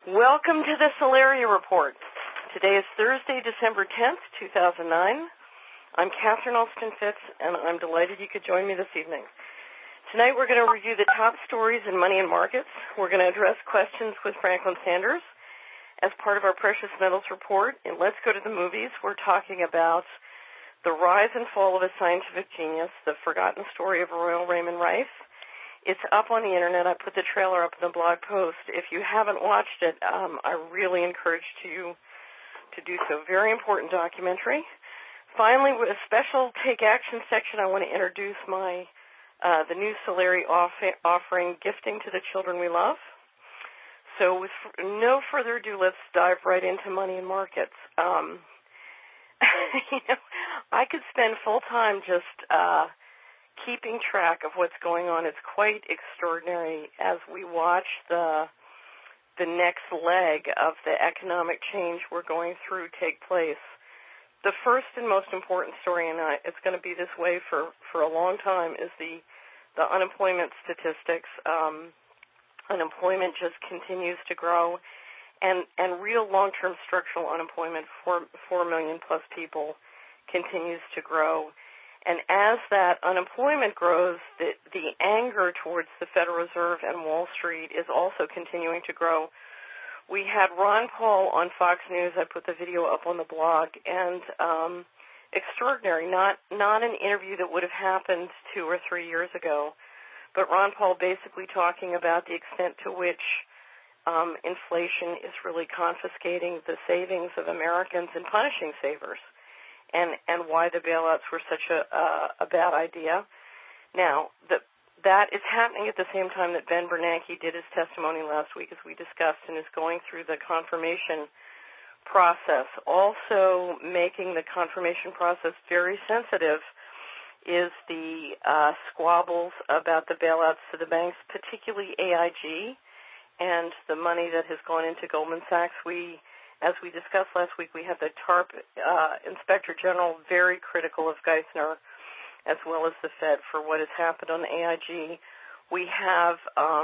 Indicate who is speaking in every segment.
Speaker 1: Welcome to the Solaria Report. Today is Thursday, December 10th, 2009. I'm Catherine Alston-Fitz, and I'm delighted you could join me this evening. Tonight we're going to review the top stories in money and markets. We're going to address questions with Franklin Sanders. As part of our Precious Metals Report, in Let's Go to the Movies, we're talking about the rise and fall of a scientific genius, the forgotten story of Royal Raymond Rife. It's up on the Internet. I put the trailer up in the blog post. If you haven't watched it, I really encourage you to do so. Very important documentary. Finally, with a special Take Action section, I want to introduce the new Solaria offering, Gifting to the Children We Love. So with no further ado, let's dive right into money and markets. I could spend full time just keeping track of what's going on. It's quite extraordinary as we watch the next leg of the economic change we're going through take place. The first and most important story, and it's going to be this way for a long time, is the unemployment statistics. Unemployment just continues to grow, and real long-term structural unemployment, 4 million plus people, continues to grow. And as that unemployment grows, the anger towards the Federal Reserve and Wall Street is also continuing to grow. We had Ron Paul on Fox News. I put the video up on the blog, and extraordinary, not an interview that would have happened 2 or 3 years ago, but Ron Paul basically talking about the extent to which inflation is really confiscating the savings of Americans and punishing savers. And why the bailouts were such a bad idea. Now, that is happening at the same time that Ben Bernanke did his testimony last week, as we discussed, and is going through the confirmation process. Also making the confirmation process very sensitive is the squabbles about the bailouts to the banks, particularly AIG, and the money that has gone into Goldman Sachs. As we discussed last week, we had the TARP Inspector General very critical of Geithner, as well as the Fed, for what has happened on AIG. We have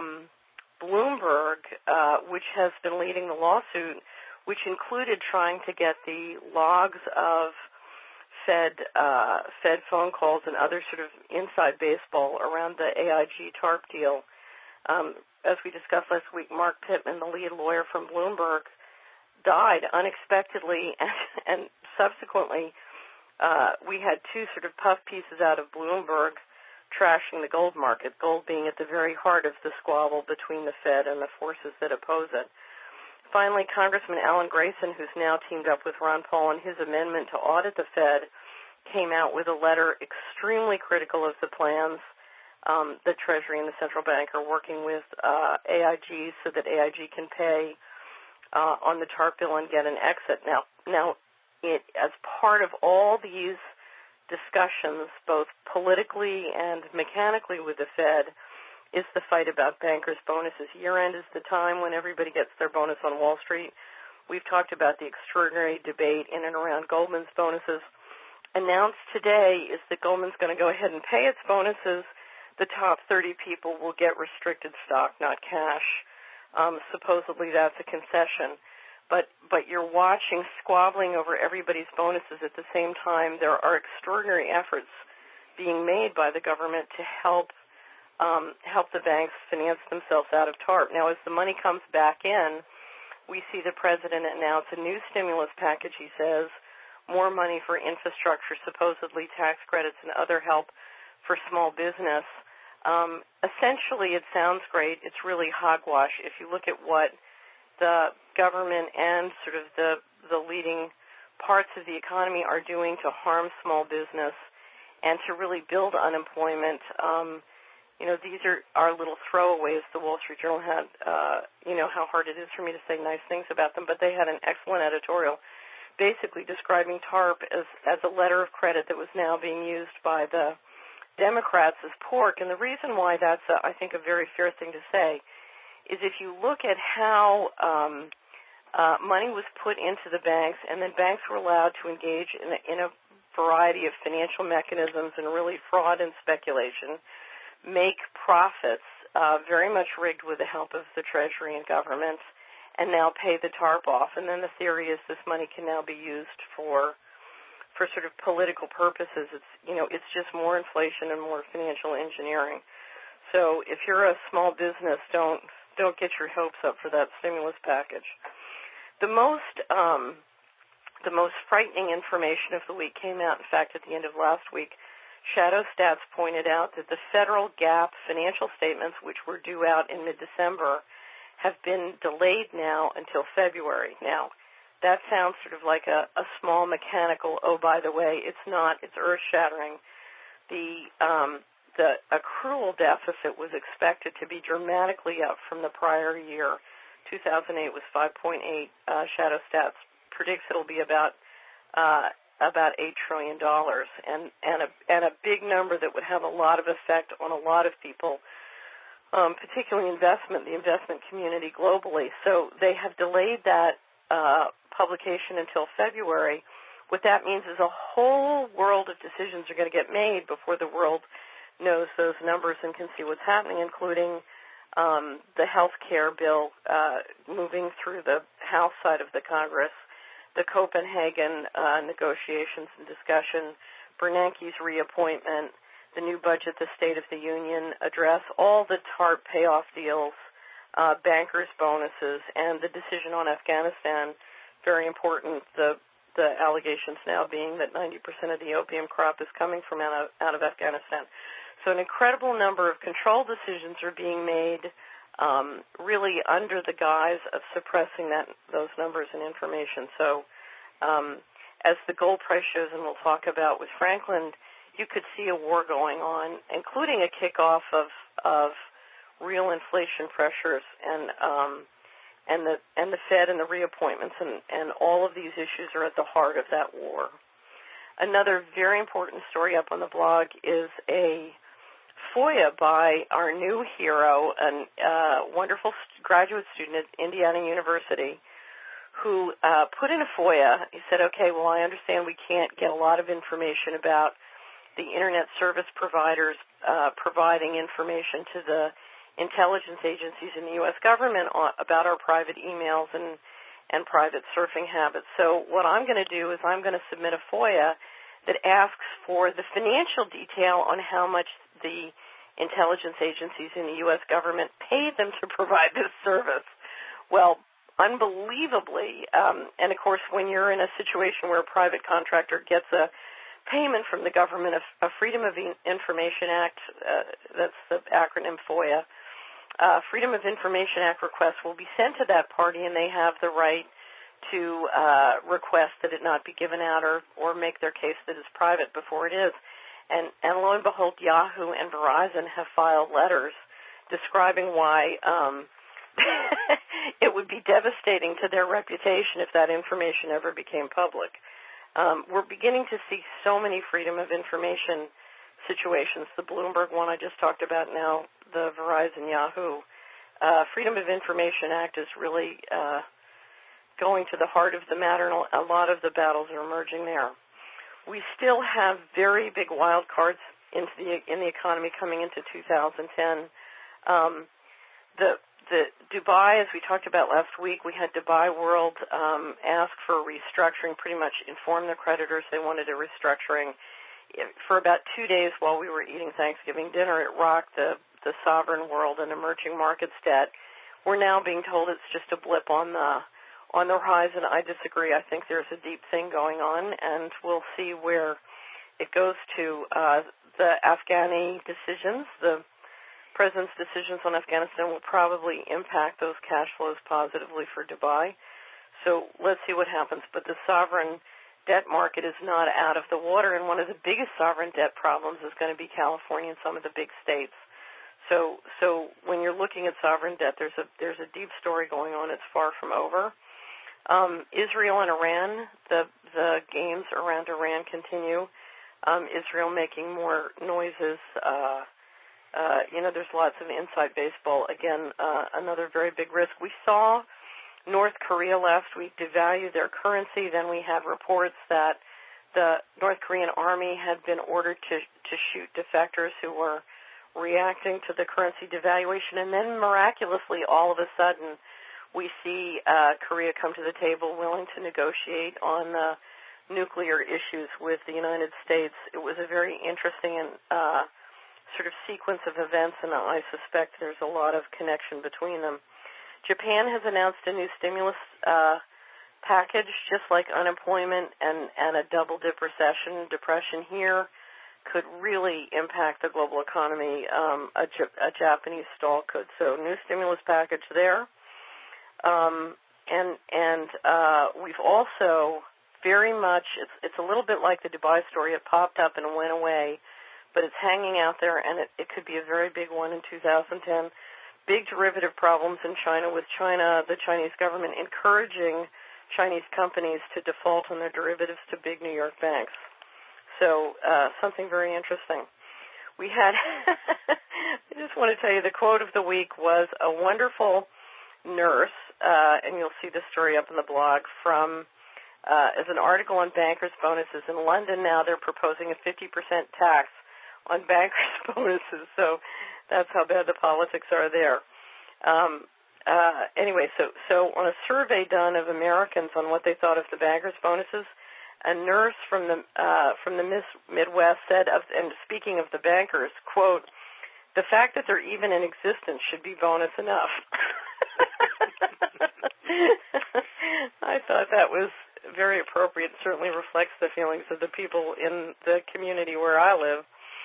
Speaker 1: Bloomberg, which has been leading the lawsuit, which included trying to get the logs of Fed phone calls and other sort of inside baseball around the AIG TARP deal. As we discussed last week, Mark Pittman, the lead lawyer from Bloomberg, died unexpectedly, and subsequently we had two sort of puff pieces out of Bloomberg trashing the gold market, gold being at the very heart of the squabble between the Fed and the forces that oppose it. Finally, Congressman Alan Grayson, who's now teamed up with Ron Paul in his amendment to audit the Fed, came out with a letter extremely critical of the plans the Treasury and the central bank are working with AIG so that AIG can pay on the TARP bill and get an exit. Now, as part of all these discussions, both politically and mechanically with the Fed, is the fight about bankers' bonuses. Year-end is the time when everybody gets their bonus on Wall Street. We've talked about the extraordinary debate in and around Goldman's bonuses. Announced today is that Goldman's going to go ahead and pay its bonuses. The top 30 people will get restricted stock, not cash. Supposedly that's a concession, but you're watching squabbling over everybody's bonuses at the same time. There are extraordinary efforts being made by the government to help the banks finance themselves out of TARP. Now, as the money comes back in, we see the president announce a new stimulus package. He says more money for infrastructure, supposedly tax credits and other help for small business. Essentially, it sounds great. It's really hogwash. If you look at what the government and sort of the leading parts of the economy are doing to harm small business and to really build unemployment, these are little throwaways. The Wall Street Journal had, how hard it is for me to say nice things about them, but they had an excellent editorial basically describing TARP as a letter of credit that was now being used by the Democrats as pork. And the reason why that's, I think, a very fair thing to say is if you look at how money was put into the banks, and then banks were allowed to engage in a variety of financial mechanisms and really fraud and speculation, make profits very much rigged with the help of the Treasury and government, and now pay the TARP off. And then the theory is this money can now be used for sort of political purposes. It's just more inflation and more financial engineering. So if you're a small business, don't get your hopes up for that stimulus package. The most frightening information of the week came out, in fact, at the end of last week. Shadow Stats pointed out that the federal GAAP financial statements, which were due out in mid-December, have been delayed now until February. Now, that sounds sort of like a small mechanical, oh, by the way, it's not, it's earth-shattering. The accrual deficit was expected to be dramatically up from the prior year. 2008 was 5.8. Shadow Stats predicts it'll be about $8 trillion, and a big number that would have a lot of effect on a lot of people, particularly the investment community globally. So they have delayed that publication until February. What that means is a whole world of decisions are going to get made before the world knows those numbers and can see what's happening, including the health care bill moving through the House side of the Congress, the Copenhagen negotiations and discussion, Bernanke's reappointment, the new budget, the State of the Union address, all the TARP payoff deals, bankers' bonuses, and the decision on Afghanistan, very important, the allegations now being that 90% of the opium crop is coming from out of Afghanistan. So an incredible number of control decisions are being made really under the guise of suppressing those numbers and information. So as the gold price shows, and we'll talk about with Franklin, you could see a war going on, including a kickoff of real inflation pressures and the Fed and the reappointments, and all of these issues are at the heart of that war. Another very important story up on the blog is a FOIA by our new hero, a wonderful graduate student at Indiana University, who put in a FOIA. He said, okay, well, I understand we can't get a lot of information about the Internet service providers providing information to the intelligence agencies in the U.S. government about our private emails and private surfing habits. So what I'm going to do is I'm going to submit a FOIA that asks for the financial detail on how much the intelligence agencies in the U.S. government pay them to provide this service. Well, unbelievably, and of course when you're in a situation where a private contractor gets a payment from the government, a Freedom of Information Act, that's the acronym FOIA, Freedom of Information Act request will be sent to that party, and they have the right to request that it not be given out or make their case that it's private before it is. And lo and behold, Yahoo and Verizon have filed letters describing why it would be devastating to their reputation if that information ever became public. We're beginning to see so many freedom of information situations. The Bloomberg one I just talked about now, the Verizon Yahoo. Freedom of Information Act is really going to the heart of the matter, and a lot of the battles are emerging there. We still have very big wild cards in the economy coming into 2010. The Dubai, as we talked about last week, we had Dubai World ask for restructuring, pretty much inform the creditors they wanted a restructuring. For about 2 days while we were eating Thanksgiving dinner, it rocked the sovereign world and emerging markets debt. We're now being told it's just a blip on the horizon. I disagree. I think there's a deep thing going on, and we'll see where it goes to. The Afghani decisions, the President's decisions on Afghanistan will probably impact those cash flows positively for Dubai. So let's see what happens. But the sovereign debt market is not out of the water, and one of the biggest sovereign debt problems is going to be California and some of the big states. So when you're looking at sovereign debt, there's a deep story going on. It's far from over. Israel and Iran, the games around Iran continue. Israel making more noises. There's lots of inside baseball. Again, another very big risk. We saw North Korea last week devalue their currency. Then we had reports that the North Korean army had been ordered to shoot defectors who were reacting to the currency devaluation. And then miraculously, all of a sudden, We see Korea come to the table willing to negotiate on nuclear issues with the United States. It was a very interesting and sort of sequence of events, and I suspect there's a lot of connection between them. Japan has announced a new stimulus package, just like unemployment and a double-dip depression here could really impact the global economy. A Japanese stall could. So new stimulus package there. We've also very much, it's a little bit like the Dubai story. It popped up and went away, but it's hanging out there, and it could be a very big one in 2010. Big derivative problems in China, with the Chinese government encouraging Chinese companies to default on their derivatives to big New York banks. So something very interesting. We had, I just want to tell you, the quote of the week was a wonderful nurse, and you'll see the story up in the blog, from as an article on bankers' bonuses. In London now they're proposing a 50% tax on bankers' bonuses, so that's how bad the politics are there. Anyway, so on a survey done of Americans on what they thought of the bankers' bonuses, a nurse from the Midwest said, and speaking of the bankers, quote, "The fact that they're even in existence should be bonus enough." I thought that was very appropriate. Certainly reflects the feelings of the people in the community where I live.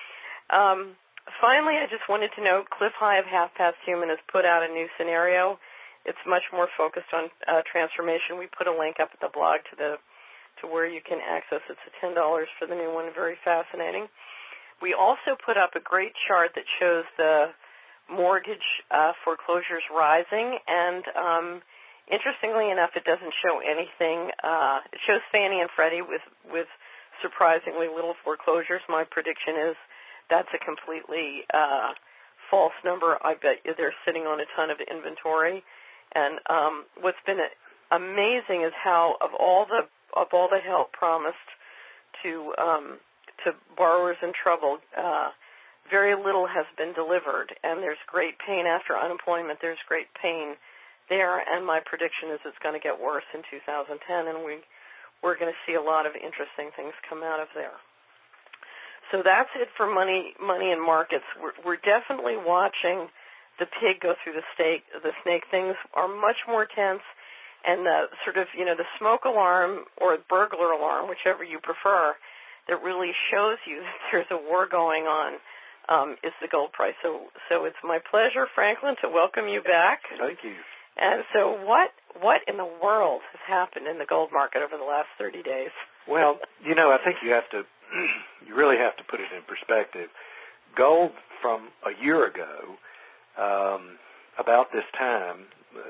Speaker 1: Finally, I just wanted to note Cliff High of Half Past Human has put out a new scenario. It's much more focused on transformation. We put a link up at the blog to where you can access it. It's $10 for the new one. Very fascinating. We also put up a great chart that shows the mortgage foreclosures rising, and interestingly enough, it doesn't show anything. It shows Fannie and Freddie with surprisingly little foreclosures. My prediction is that's a completely false number. I bet you they're sitting on a ton of inventory. And what's been amazing is how of all the help promised to borrowers in trouble, very little has been delivered. And there's great pain after unemployment. There's great pain there. And my prediction is it's going to get worse in 2010, and we're going to see a lot of interesting things come out of there. So that's it for money and markets. We're definitely watching the pig go through the snake. Things are much more tense, and the sort of, the smoke alarm or burglar alarm, whichever you prefer, that really shows you that there's a war going on, is the gold price. So it's my pleasure, Franklin, to welcome you back.
Speaker 2: Thank you.
Speaker 1: And so what in the world has happened in the gold market over the last 30 days?
Speaker 2: Well, I think you really have to put it in perspective. Gold from a year ago, about this time,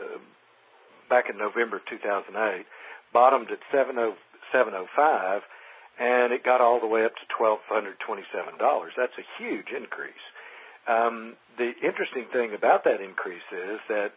Speaker 2: back in November 2008, bottomed at $705, and it got all the way up to $1,227. That's a huge increase. The interesting thing about that increase is that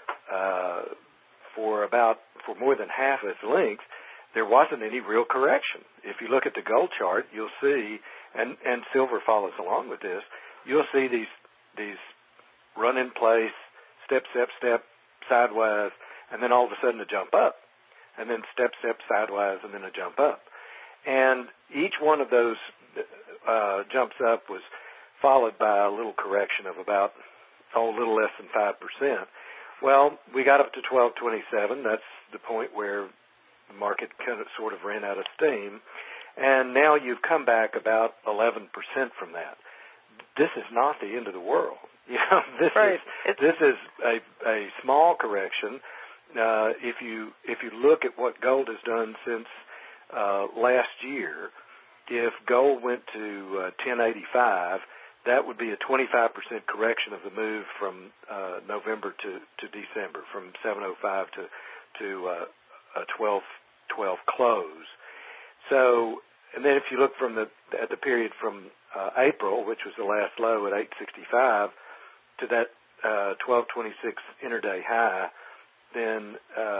Speaker 2: for more than half its length, there wasn't any real correction. If you look at the gold chart, you'll see, and silver follows along with this, you'll see these run in place, step, sideways, and then all of a sudden a jump up, and then step, sideways, and then a jump up. And each one of those jumps up was followed by a little correction of about, a little less than 5%. Well, we got up to 1227. That's the point where the market kind of sort of ran out of steam. And now you've come back about 11% from that. This is not the end of the world. This is a small correction. If you look at what gold has done since last year, if gold went to 1085, that would be a 25% correction of the move from November to December, from 705 to a 12 close. So, and then if you look at the period from April, which was the last low at 865, to that 1226 intraday high, then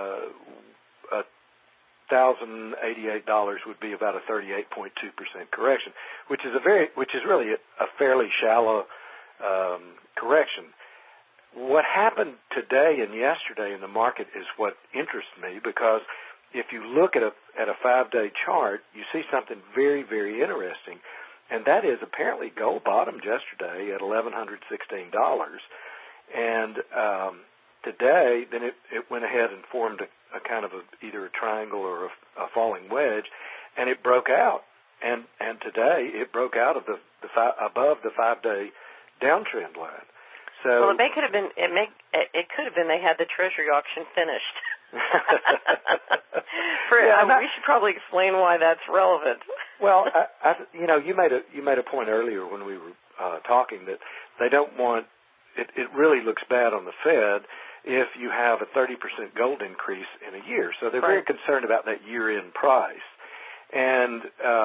Speaker 2: $1,088 would be about a 38.2% correction, which is really a fairly shallow correction. what happened today and yesterday in the market is what interests me, because if you look at a 5-day chart, you see something very, very interesting, and that is apparently gold bottomed yesterday at $1,116, and today then it went ahead and formed a kind of either a triangle or a falling wedge, and it broke out, and today it broke out of above the 5-day downtrend line. So,
Speaker 1: well, it could have been. It could have been they had the Treasury auction finished. We should probably explain why that's relevant.
Speaker 2: Well, you made a point earlier when we were talking that they don't want. It really looks bad on the Fed if you have a 30% gold increase in a year. So they're very concerned about that year-end price, and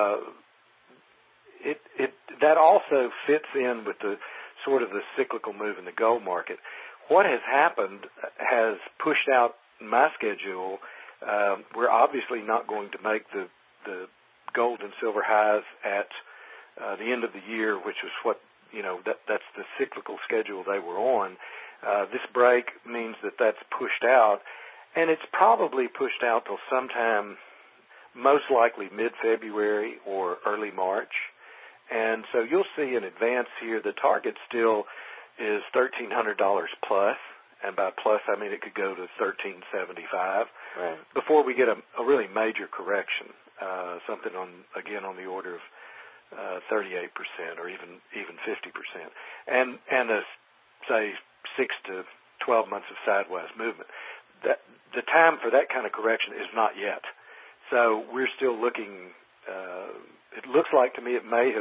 Speaker 2: that also fits in with the sort of the cyclical move in the gold market. What has happened has pushed out my schedule. We're obviously not going to make the gold and silver highs at the end of the year, which was what, that's the cyclical schedule they were on. This break means that that's pushed out, and it's probably pushed out till sometime, most likely mid-February or early March. And so you'll see in advance here the target still is $1,300 plus, and by plus I mean it could go to $1,375 before we get a really major correction, something on the order of 38% or even 50%, and a say 6 to 12 months of sideways movement. That the time for that kind of correction is not yet. So we're still looking. It looks like to me it may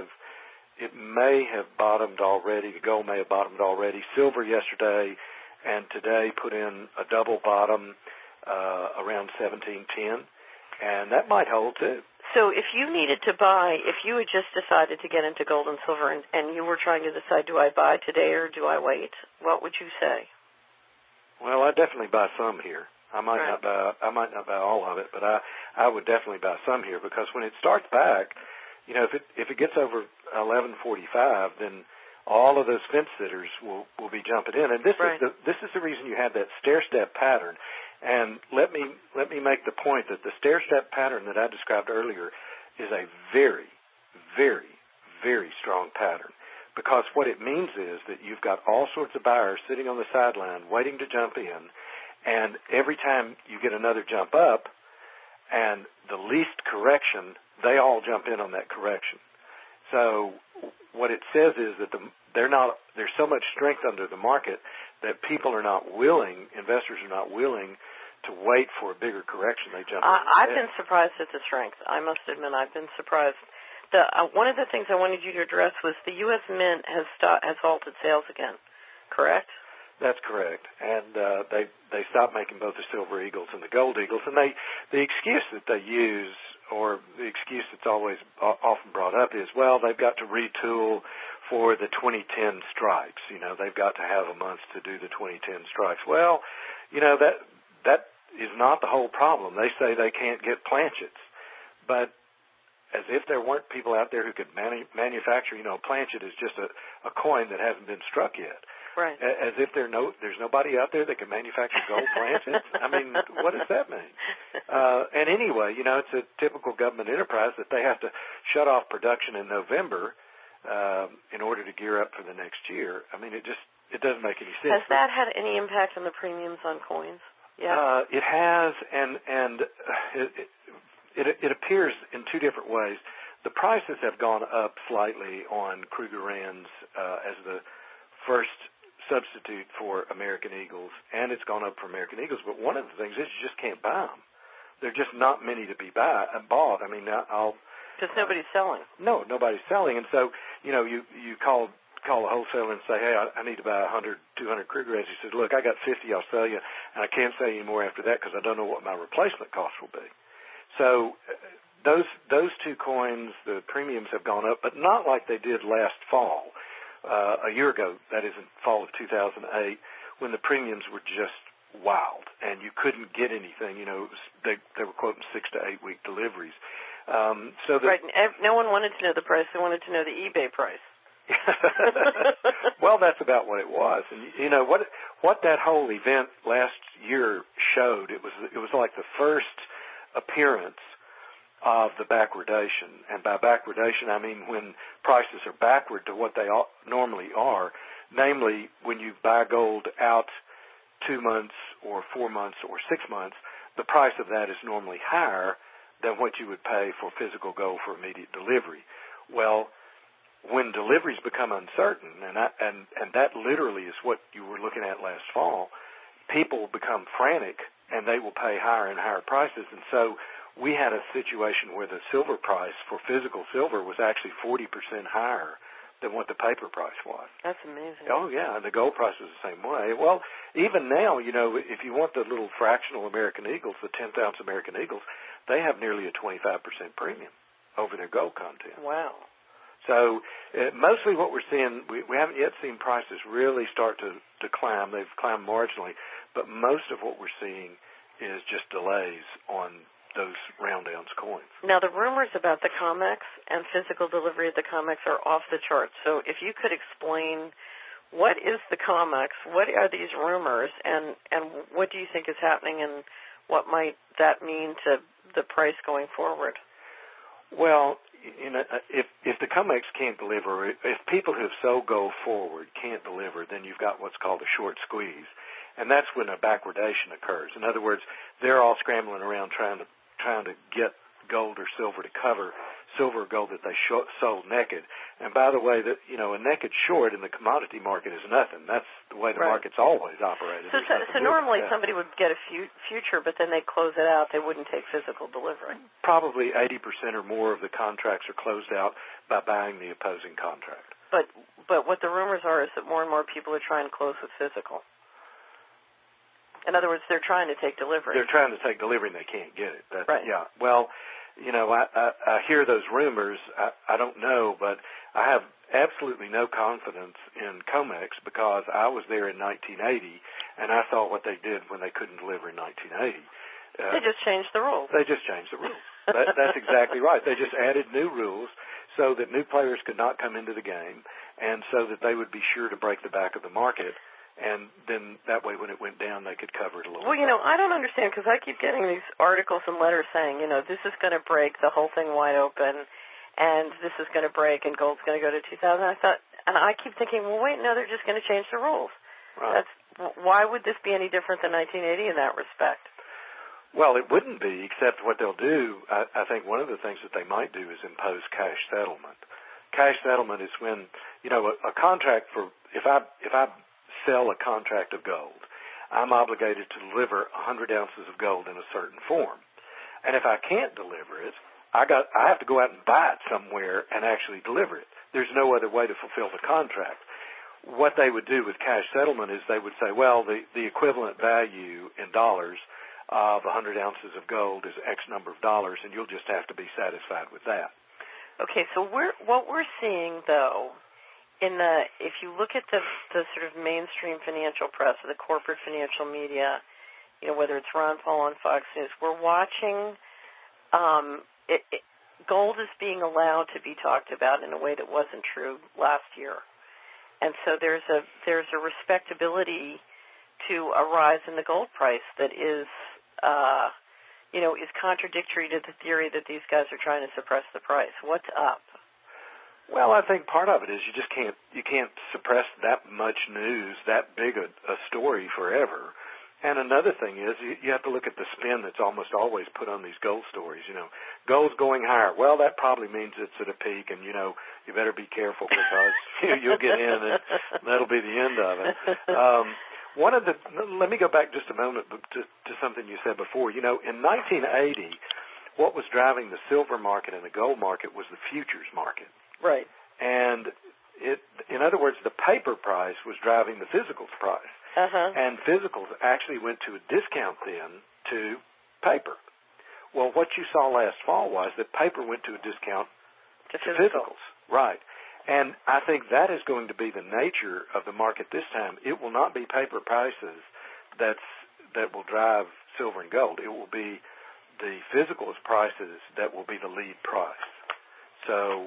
Speaker 2: have bottomed already. The gold may have bottomed already. Silver yesterday and today put in a double bottom around 1710, and that might hold too.
Speaker 1: So if you needed to buy, if you had just decided to get into gold and silver and you were trying to decide, do I buy today or do I wait, what would you say?
Speaker 2: Well, I'd definitely buy some here. I might not buy all of it, but I would definitely buy some here, because when it starts back, if it gets over 1145, then all of those fence sitters will be jumping in, and this is the reason you have that stair-step pattern. And let me make the point that the stair-step pattern that I described earlier is a very, very, very strong pattern, because what it means is that you've got all sorts of buyers sitting on the sideline waiting to jump in, and every time you get another jump up and the least correction, they all jump in on that correction. So what it says is that there's so much strength under the market that investors are not willing to wait for a bigger correction. They jump in.
Speaker 1: I've been surprised at the strength. I must admit, I've been surprised. One of the things I wanted you to address was the U.S. Mint has halted sales again, correct?
Speaker 2: That's correct, and they stopped making both the Silver Eagles and the Gold Eagles, and the excuse that they use, or the excuse that's always often brought up, is, well, they've got to retool for the 2010 strikes. They've got to have a month to do the 2010 strikes. Well, that is not the whole problem. They say they can't get planchets, but as if there weren't people out there who could manufacture. Planchet is just a coin that hasn't been struck yet.
Speaker 1: Right.
Speaker 2: As if there's nobody out there that can manufacture gold planchets. I mean, what does that mean? And anyway, it's a typical government enterprise that they have to shut off production in November in order to gear up for the next year. I mean, it doesn't make any sense.
Speaker 1: Has that had any impact on the premiums on coins? Yeah.
Speaker 2: It has, and it appears in two different ways. The prices have gone up slightly on Krugerrands as the first substitute for American Eagles, and it's gone up for American Eagles. But one of the things is you just can't buy them. There are just not many to be bought. I mean,
Speaker 1: because nobody's selling.
Speaker 2: No, nobody's selling, and so you call a wholesaler and say, hey, I need to buy 100, 200 Krugerrands. He says, look, I got 50, I'll sell you, and I can't sell you any more after that because I don't know what my replacement cost will be. So those two coins, the premiums have gone up, but not like they did last fall. A year ago, that is in fall of 2008, when the premiums were just wild and you couldn't get anything. They were quoting 6 to 8 week deliveries.
Speaker 1: Right. No one wanted to know the price; they wanted to know the eBay price.
Speaker 2: Well, that's about what it was. And what that whole event last year showed, it was like the first appearance of the backwardation. And by backwardation, I mean when prices are backward to what they normally are, namely when you buy gold out 2 months or 4 months or 6 months, the price of that is normally higher than what you would pay for physical gold for immediate delivery. Well, when deliveries become uncertain, and that literally is what you were looking at last fall, people become frantic and they will pay higher and higher prices. And so we had a situation where the silver price for physical silver was actually 40% higher than what the paper price was.
Speaker 1: That's amazing.
Speaker 2: Oh, yeah, and the gold price was the same way. Well, even now, if you want the little fractional American Eagles, the 10th-ounce American Eagles, they have nearly a 25% premium over their gold content.
Speaker 1: Wow.
Speaker 2: So mostly what we're seeing, we haven't yet seen prices really start to climb. They've climbed marginally, but most of what we're seeing is just delays on those round ounce coins.
Speaker 1: Now, the rumors about the COMEX and physical delivery of the COMEX are off the charts. So if you could explain what is the COMEX, what are these rumors, and what do you think is happening, and what might that mean to the price going forward?
Speaker 2: Well, if the COMEX can't deliver, if people who have sold gold forward can't deliver, then you've got what's called a short squeeze, and that's when a backwardation occurs. In other words, they're all scrambling around trying to get gold or silver to cover silver or gold that they sold naked. And by the way, that a naked short in the commodity market is nothing. That's the way the market's always operated.
Speaker 1: So normally somebody would get a future, but then they close it out. They wouldn't take physical delivery.
Speaker 2: Probably 80% or more of the contracts are closed out by buying the opposing contract.
Speaker 1: But what the rumors are is that more and more people are trying to close with physical. In other words, they're trying to take delivery.
Speaker 2: They're trying to take delivery and they can't get it.
Speaker 1: Right.
Speaker 2: Yeah. Well, I hear those rumors. I don't know, but I have absolutely no confidence in COMEX because I was there in 1980 and I saw what they did when they couldn't deliver in 1980.
Speaker 1: They just changed the rules.
Speaker 2: They just changed the rules. That's exactly right. They just added new rules so that new players could not come into the game and so that they would be sure to break the back of the market. And then that way when it went down, they could cover it a little bit.
Speaker 1: Well, I don't understand because I keep getting these articles and letters saying, this is going to break the whole thing wide open and this is going to break and gold's going to go to 2,000. And I keep thinking, well, wait, no, they're just going to change the rules.
Speaker 2: Right.
Speaker 1: Why would this be any different than 1980 in that respect?
Speaker 2: Well, it wouldn't be, except what they'll do, I think one of the things that they might do is impose cash settlement. Cash settlement is when, a contract for, if I sell a contract of gold, I'm obligated to deliver 100 ounces of gold in a certain form. And if I can't deliver it, I have to go out and buy it somewhere and actually deliver it. There's no other way to fulfill the contract. What they would do with cash settlement is they would say, well, the equivalent value in dollars of 100 ounces of gold is X number of dollars, and you'll just have to be satisfied with that.
Speaker 1: Okay, so what we're seeing, though, if you look at the sort of mainstream financial press or the corporate financial media, whether it's Ron Paul on Fox News, we're watching gold is being allowed to be talked about in a way that wasn't true last year. And so there's a respectability to a rise in the gold price that is contradictory to the theory that these guys are trying to suppress the price. What's up?
Speaker 2: Well, I think part of it is you can't suppress that much news, that big a story forever. And another thing is you have to look at the spin that's almost always put on these gold stories. Gold's going higher. Well, that probably means it's at a peak, and you better be careful because you'll get in, and that'll be the end of it. Let me go back just a moment to something you said before. In 1980, what was driving the silver market and the gold market was the futures market.
Speaker 1: Right.
Speaker 2: And in other words, the paper price was driving the physicals price.
Speaker 1: Uh-huh.
Speaker 2: And physicals actually went to a discount then to paper. Well, what you saw last fall was that paper went to a discount to physicals. Right. And I think that is going to be the nature of the market this time. It will not be paper prices that will drive silver and gold. It will be the physicals prices that will be the lead price. So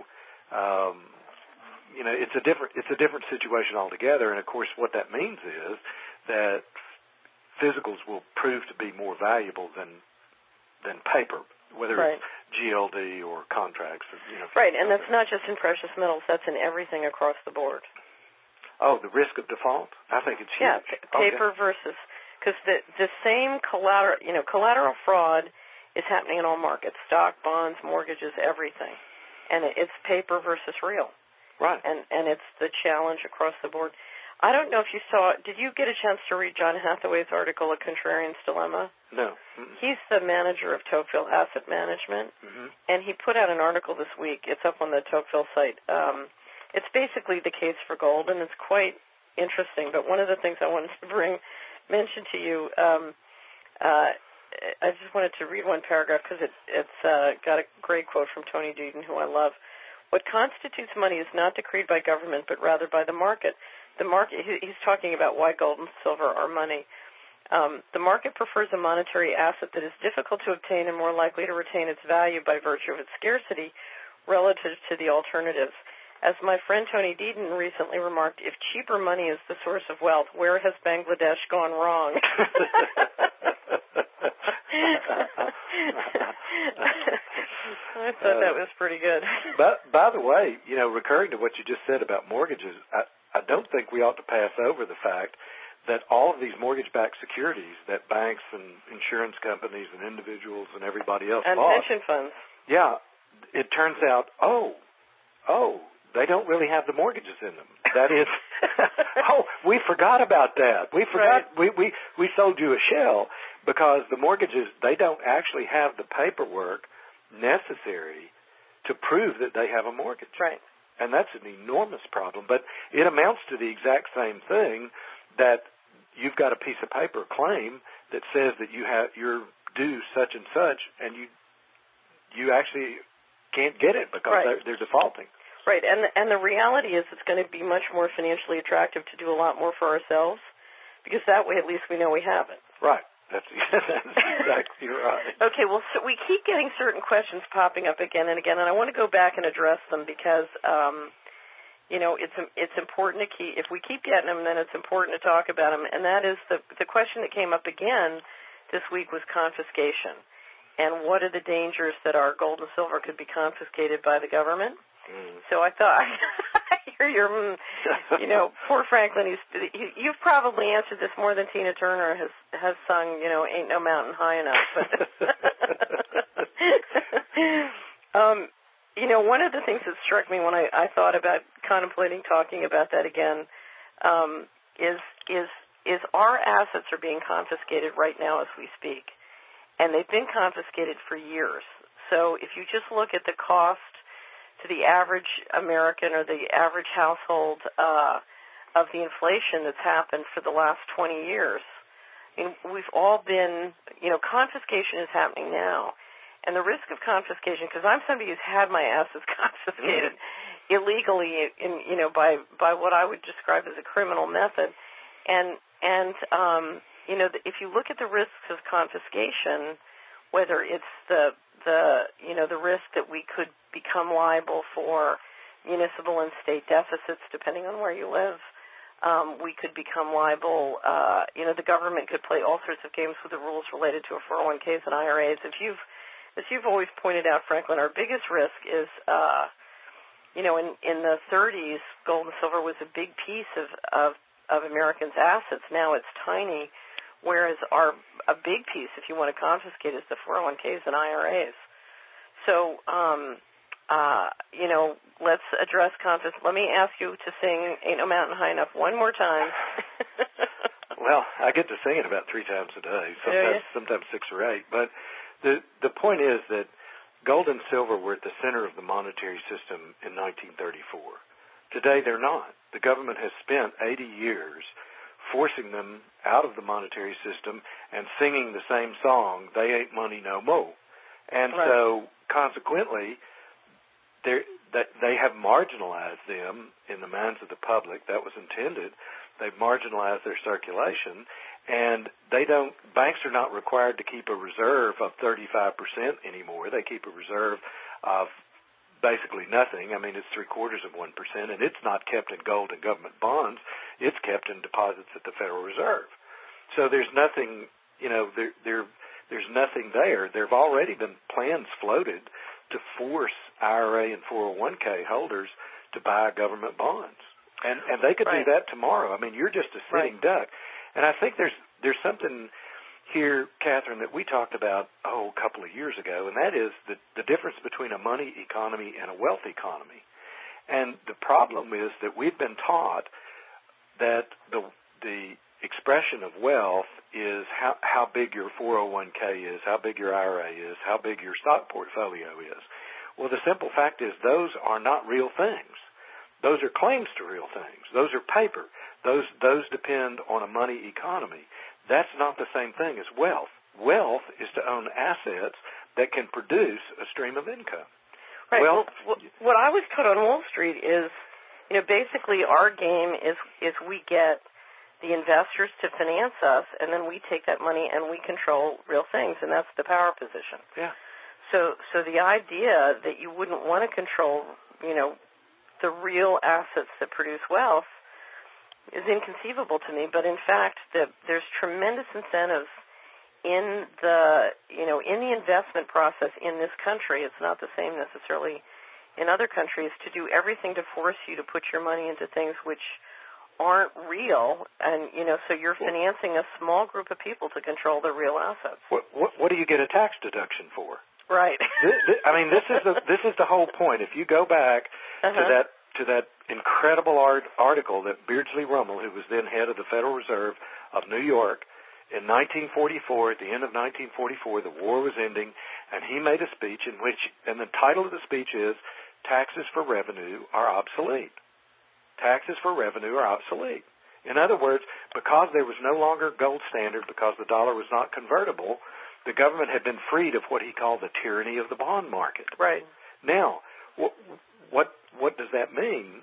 Speaker 2: it's a different situation altogether. And of course, what that means is that physicals will prove to be more valuable than paper, whether
Speaker 1: right.
Speaker 2: it's GLD or contracts. Or,
Speaker 1: right, and that's not just in precious metals. That's in everything across the board.
Speaker 2: Oh, the risk of default? I think it's huge.
Speaker 1: Yeah, paper versus, because the same collateral fraud is happening in all markets, stock, bonds, mortgages, everything. And it's paper versus real.
Speaker 2: Right.
Speaker 1: And it's the challenge across the board. I don't know if you saw, did you get a chance to read John Hathaway's article, A Contrarian's Dilemma?
Speaker 2: No.
Speaker 1: Mm-mm. He's the manager of Tocqueville Asset Management, and he put out an article this week. It's up on the Tocqueville site. It's basically the case for gold, and it's quite interesting. But one of the things I wanted to mention to you, I just wanted to read one paragraph because it's got a great quote from Tony Deaton, who I love. What constitutes money is not decreed by government, but rather by the market. The market, he's talking about why gold and silver are money. The market prefers a monetary asset that is difficult to obtain and more likely to retain its value by virtue of its scarcity relative to the alternatives. As my friend Tony Deaton recently remarked, if cheaper money is the source of wealth, where has Bangladesh gone wrong? I thought that was pretty good.
Speaker 2: But by the way, recurring to what you just said about mortgages, I don't think we ought to pass over the fact that all of these mortgage-backed securities that banks and insurance companies and individuals and everybody else
Speaker 1: and
Speaker 2: bought,
Speaker 1: pension funds.
Speaker 2: Yeah, it turns out, they don't really have the mortgages in them. That is, we forgot about that. We forgot, right. we sold you a shell because the mortgages, they don't actually have the paperwork necessary to prove that they have a mortgage.
Speaker 1: Right.
Speaker 2: And that's an enormous problem. But it amounts to the exact same thing, that you've got a piece of paper claim that says that you're due such and such, and you actually can't get it because they're defaulting.
Speaker 1: Right, and the reality is it's going to be much more financially attractive to do a lot more for ourselves, because that way at least we know we have it.
Speaker 2: Right. That's exactly right.
Speaker 1: Okay, well, so we keep getting certain questions popping up again and again, and I want to go back and address them because, it's important to keep. If we keep getting them, then it's important to talk about them. And that is the question that came up again this week was confiscation, and what are the dangers that our gold and silver could be confiscated by the government? So I thought, I hear your, poor Franklin. You've probably answered this more than Tina Turner has sung, Ain't No Mountain High Enough. But one of the things that struck me when I thought about contemplating talking about that again, is our assets are being confiscated right now as we speak, and they've been confiscated for years. So if you just look at the cost to the average American or the average household of the inflation that's happened for the last 20 years. We've all been, confiscation is happening now. And the risk of confiscation, because I'm somebody who's had my assets confiscated illegally by what I would describe as a criminal method. And if you look at the risks of confiscation, whether it's the risk that we could become liable for municipal and state deficits, depending on where you live. We could become liable. The government could play all sorts of games with the rules related to 401ks and IRAs. As you've always pointed out, Franklin, our biggest risk is, in the 30s, gold and silver was a big piece of Americans' assets. Now it's tiny, whereas a big piece, if you want to confiscate, is the 401ks and IRAs. So, let's address confiscation. Let me ask you to sing Ain't No Mountain High Enough one more time.
Speaker 2: Well, I get to sing it about 3 times a day, sometimes 6 or 8. But the point is that gold and silver were at the center of the monetary system in 1934. Today, they're not. The government has spent 80 years forcing them out of the monetary system and singing the same song, They Ain't Money No More. And so, consequently, they have marginalized them in the minds of the public. That was intended. They've marginalized their circulation, and banks are not required to keep a reserve of 35% anymore. They keep a reserve of basically nothing. I mean, it's 0.75%, and it's not kept in gold and government bonds. It's kept in deposits at the Federal Reserve. So there's nothing, there's nothing there. There have already been plans floated to force IRA and 401k holders to buy government bonds. And they could do that tomorrow. I mean, you're just a sitting duck. And I think there's something here, Catherine, that we talked about, a couple of years ago, and that is the difference between a money economy and a wealth economy. And the problem is that we've been taught that the expression of wealth is how big your 401k is, how big your IRA is, how big your stock portfolio is. Well, the simple fact is those are not real things. Those are claims to real things. Those are paper. Those depend on a money economy. That's not the same thing as wealth. Wealth is to own assets that can produce a stream of income.
Speaker 1: Right. Well, what I was taught on Wall Street is, basically our game is we get the investors to finance us, and then we take that money and we control real things, and that's the power position.
Speaker 2: Yeah.
Speaker 1: So the idea that you wouldn't want to control, the real assets that produce wealth is inconceivable to me. But in fact, there's tremendous incentives in the investment process in this country. It's not the same necessarily in other countries, to do everything to force you to put your money into things which aren't real, and so you're financing a small group of people to control their real assets.
Speaker 2: What do you get a tax deduction for?
Speaker 1: Right.
Speaker 2: This is the whole point. If you go back to that incredible article that Beardsley Rummel, who was then head of the Federal Reserve of New York, in 1944, at the end of 1944, the war was ending, and he made a speech and the title of the speech is "Taxes for Revenue are Obsolete." Taxes for revenue are obsolete. In other words, because there was no longer gold standard, because the dollar was not convertible, the government had been freed of what he called the tyranny of the bond market.
Speaker 1: Right.
Speaker 2: Now, what does that mean?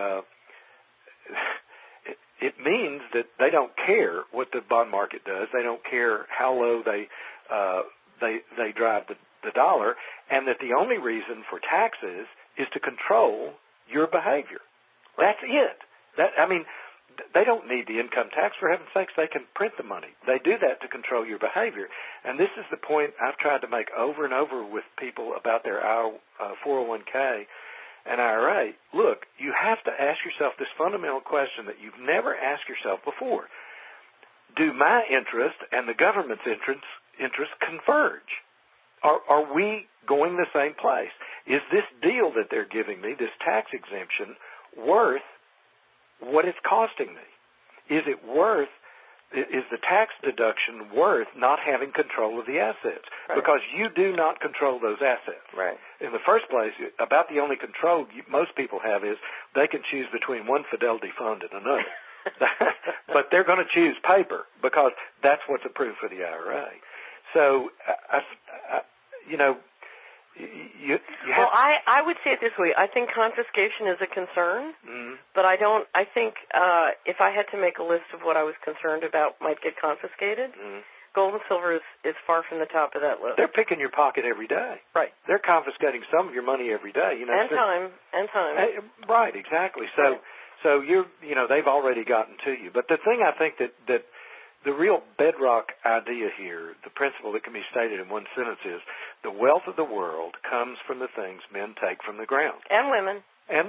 Speaker 2: It means that they don't care what the bond market does. They don't care how low they drive the dollar, and that the only reason for taxes is to control your behavior. That's it. They don't need the income tax. For heaven's sakes, they can print the money. They do that to control your behavior. And this is the point I've tried to make over and over with people about their 401k and IRA. Look, you have to ask yourself this fundamental question that you've never asked yourself before. Do my interest and the government's interests converge? Are we going the same place? Is this deal that they're giving me, this tax exemption, worth what it's costing me? Is the tax deduction worth not having control of the assets? Right. Because you do not control those assets.
Speaker 1: Right.
Speaker 2: In the first place, about the only control most people have is they can choose between one Fidelity fund and another. But they're going to choose paper because that's what's approved for the IRA. So,
Speaker 1: I would say it this way. I think confiscation is a concern, but I think if I had to make a list of what I was concerned about might get confiscated, gold and silver is far from the top of that list.
Speaker 2: They're picking your pocket every day.
Speaker 1: Right.
Speaker 2: They're confiscating some of your money every day.
Speaker 1: And time.
Speaker 2: Right, exactly. So they've already gotten to you. But the thing I think that the real bedrock idea here, the principle that can be stated in one sentence is the wealth of the world comes from the things men take from the ground.
Speaker 1: And women.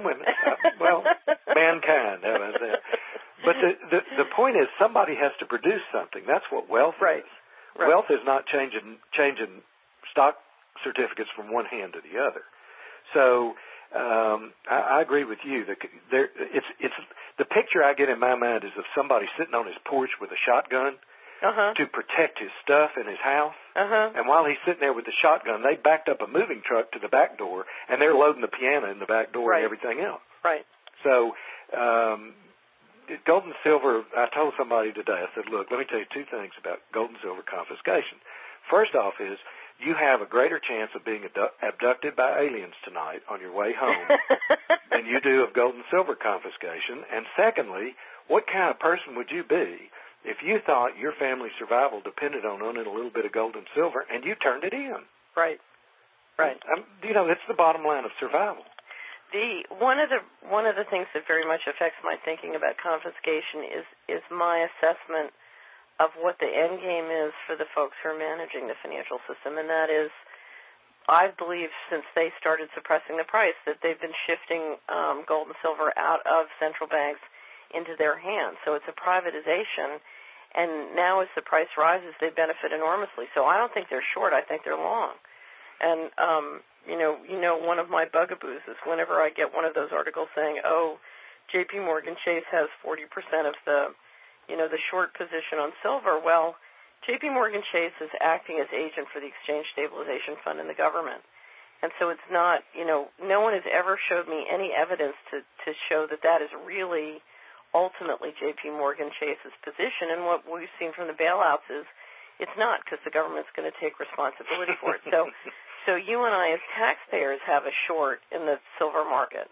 Speaker 2: Mankind. How about that? But the point is somebody has to produce something. That's what wealth is. Right. Wealth is not changing stock certificates from one hand to the other. So I agree with you. It's the picture I get in my mind is of somebody sitting on his porch with a shotgun to protect his stuff in his house. And while he's sitting there with the shotgun, they backed up a moving truck to the back door, and they're loading the piano in the back door and everything else.
Speaker 1: Right.
Speaker 2: So gold and silver, I told somebody today, I said, look, let me tell you two things about gold and silver confiscation. First off is you have a greater chance of being abducted by aliens tonight on your way home than you do of gold and silver confiscation. And secondly, what kind of person would you be if you thought your family's survival depended on owning a little bit of gold and silver and you turned it in?
Speaker 1: Right. Right.
Speaker 2: It's the bottom line of survival.
Speaker 1: One of the things that very much affects my thinking about confiscation is my assessment of what the end game is for the folks who are managing the financial system, and that is, I believe since they started suppressing the price that they've been shifting gold and silver out of central banks into their hands. So it's a privatization, and now as the price rises, they benefit enormously. So I don't think they're short. I think they're long. And one of my bugaboos is whenever I get one of those articles saying, "Oh, J.P. Morgan Chase has 40% of the short position on silver." Well, J.P. Morgan Chase is acting as agent for the Exchange Stabilization Fund and the government. And so it's not, no one has ever showed me any evidence to show that is really ultimately J.P. Morgan Chase's position. And what we've seen from the bailouts is it's not, because the government's going to take responsibility for it. So you and I as taxpayers have a short in the silver market.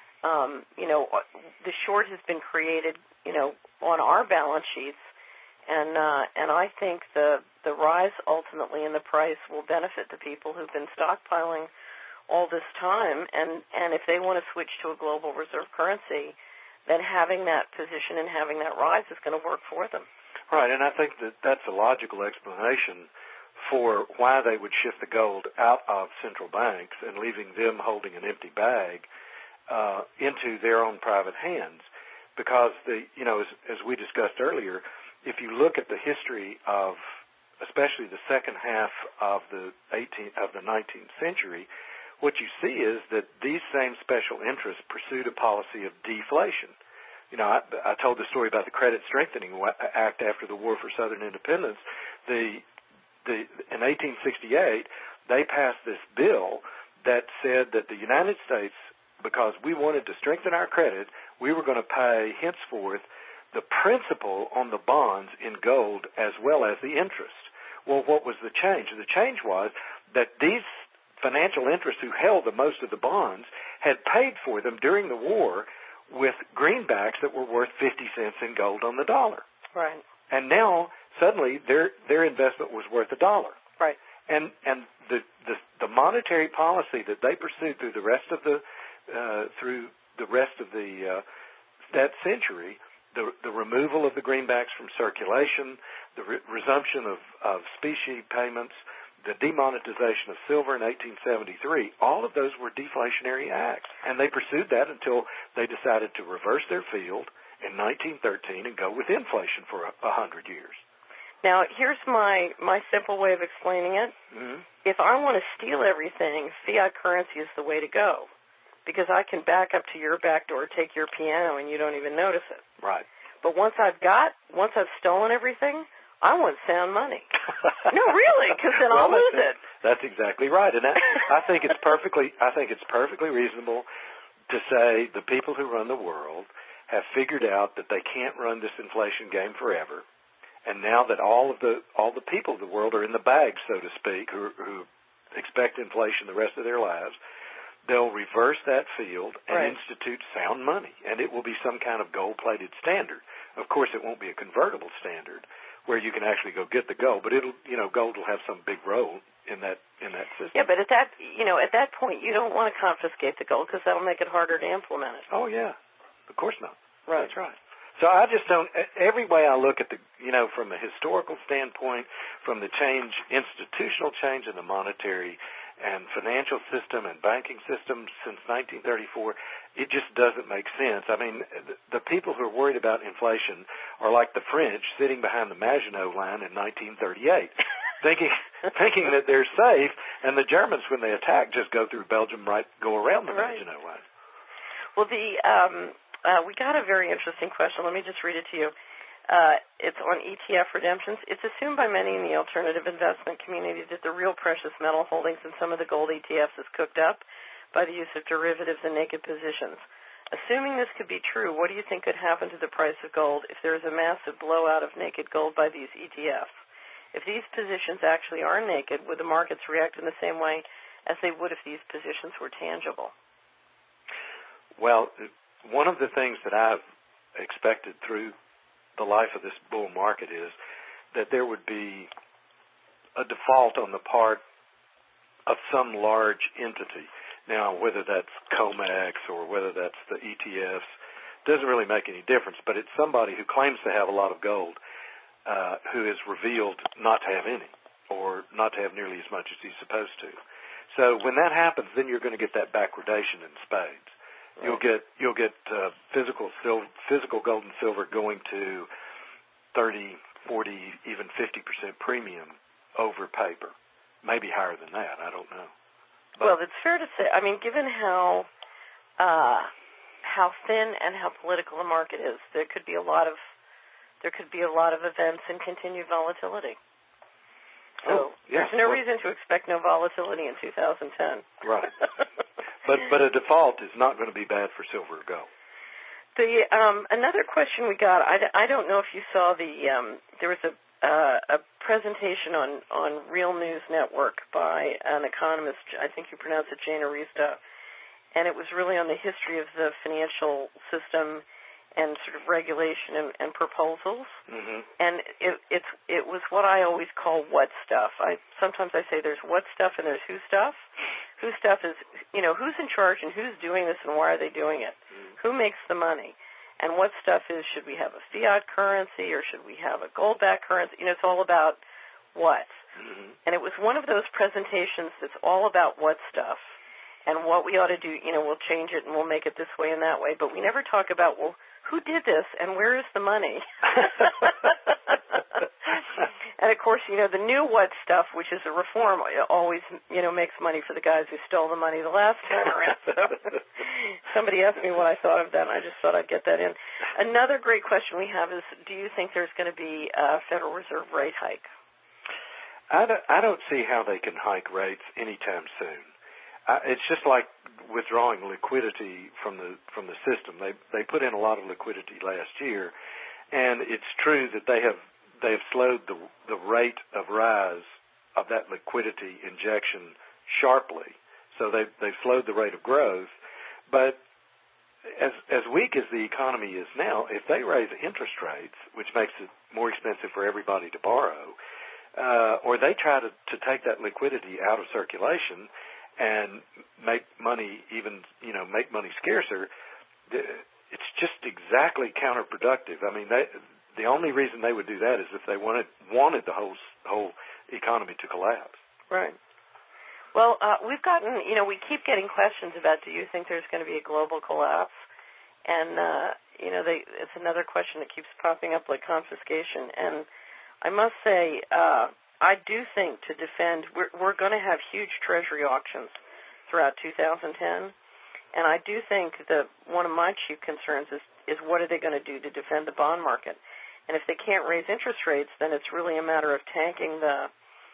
Speaker 1: The short has been created, on our balance sheets, and I think the rise ultimately in the price will benefit the people who've been stockpiling all this time, and if they want to switch to a global reserve currency, then having that position and having that rise is going to work for them.
Speaker 2: Right, and I think that's a logical explanation for why they would shift the gold out of central banks and leaving them holding an empty bag into their own private hands. Because as we discussed earlier, if you look at the history of especially the second half of the 19th century, what you see is that these same special interests pursued a policy of deflation. I told the story about the Credit Strengthening Act after the War for Southern Independence. In 1868, they passed this bill that said that the United States, because we wanted to strengthen our credit, we were going to pay henceforth the principal on the bonds in gold as well as the interest. Well, what was the change? The change was that these financial interests who held the most of the bonds had paid for them during the war with greenbacks that were worth 50 cents in gold on the dollar.
Speaker 1: Right.
Speaker 2: And now suddenly their investment was worth $1.
Speaker 1: Right.
Speaker 2: And the monetary policy that they pursued through the rest of that century, the removal of the greenbacks from circulation, the resumption of specie payments, the demonetization of silver in 1873, all of those were deflationary acts. And they pursued that until they decided to reverse their field in 1913 and go with inflation for 100 years.
Speaker 1: Now, here's my simple way of explaining it.
Speaker 2: Mm-hmm.
Speaker 1: If I want to steal everything, fiat currency is the way to go, because I can back up to your back door, take your piano, and you don't even notice it.
Speaker 2: Right.
Speaker 1: But once I've stolen everything, I want sound money. No, really, because then I'll lose it.
Speaker 2: That's exactly right, and I think it's perfectly reasonable to say the people who run the world have figured out that they can't run this inflation game forever, and now that all the people of the world are in the bag, so to speak, who expect inflation the rest of their lives, they'll reverse that field and
Speaker 1: right.
Speaker 2: institute sound money, and it will be some kind of gold-plated standard. Of course, it won't be a convertible standard where you can actually go get the gold, but gold will have some big role in that system.
Speaker 1: Yeah, but at that point, you don't want to confiscate the gold because that'll make it harder to implement it.
Speaker 2: Oh yeah, of course not.
Speaker 1: Right.
Speaker 2: That's right. So I just don't. Every way I look at from a historical standpoint, from the institutional change in the monetary and financial system and banking system since 1934, it just doesn't make sense. I mean, the people who are worried about inflation are like the French sitting behind the Maginot Line in 1938, thinking that they're safe, and the Germans, when they attack, just go through Belgium, go around the
Speaker 1: right.
Speaker 2: Maginot Line.
Speaker 1: Well, we got a very interesting question. Let me just read it to you. It's on ETF redemptions. It's assumed by many in the alternative investment community that the real precious metal holdings in some of the gold ETFs is cooked up by the use of derivatives and naked positions. Assuming this could be true, what do you think could happen to the price of gold if there is a massive blowout of naked gold by these ETFs? If these positions actually are naked, would the markets react in the same way as they would if these positions were tangible?
Speaker 2: Well, one of the things that I've expected through the life of this bull market is that there would be a default on the part of some large entity. Now, whether that's COMEX or whether that's the ETFs, doesn't really make any difference, but it's somebody who claims to have a lot of gold who is revealed not to have any or not to have nearly as much as he's supposed to. So when that happens, then you're going to get that backwardation in spades. Right. You'll get physical gold and silver going to 30, 40, even 50% premium over paper. Maybe higher than that. I don't know. But,
Speaker 1: well, it's fair to say. I mean, given how thin and how political the market is, there could be a lot of events and continued volatility. So there's no reason to expect no volatility in 2010.
Speaker 2: Right. But a default is not going to be bad for silver or gold.
Speaker 1: The another question we got, I don't know if you saw there was a presentation on Real News Network by an economist, I think you pronounce it Jane Arista, and it was really on the history of the financial system and sort of regulation and proposals.
Speaker 2: Mm-hmm.
Speaker 1: And it was what I always call what stuff. Sometimes I say there's what stuff and there's who stuff. Who stuff is, who's in charge and who's doing this and why are they doing it?
Speaker 2: Mm-hmm.
Speaker 1: Who makes the money? And what stuff is, should we have a fiat currency or should we have a gold-backed currency? It's all about what.
Speaker 2: Mm-hmm.
Speaker 1: And it was one of those presentations that's all about what stuff and what we ought to do. We'll change it and we'll make it this way and that way. But we never talk about, well, who did this and where is the money? And, of course, the new what stuff, which is a reform, always, makes money for the guys who stole the money the last time around. So somebody asked me what I thought of that, and I just thought I'd get that in. Another great question we have is, do you think there's going to be a Federal Reserve rate hike?
Speaker 2: I don't see how they can hike rates anytime soon. It's just like withdrawing liquidity from the system. They put in a lot of liquidity last year, and it's true that they've slowed the rate of rise of that liquidity injection sharply. So they've slowed the rate of growth. But as weak as the economy is now, if they raise interest rates, which makes it more expensive for everybody to borrow, or they try to take that liquidity out of circulation and make money make money scarcer, it's just exactly counterproductive. I mean, the only reason they would do that is if they wanted the whole economy to collapse.
Speaker 1: Right. Well, we've gotten, we keep getting questions about, do you think there's going to be a global collapse? And, it's another question that keeps popping up like confiscation. And I must say, I do think to defend, we're going to have huge treasury auctions throughout 2010. And I do think that one of my chief concerns is what are they going to do to defend the bond market? And if they can't raise interest rates, then it's really a matter of tanking the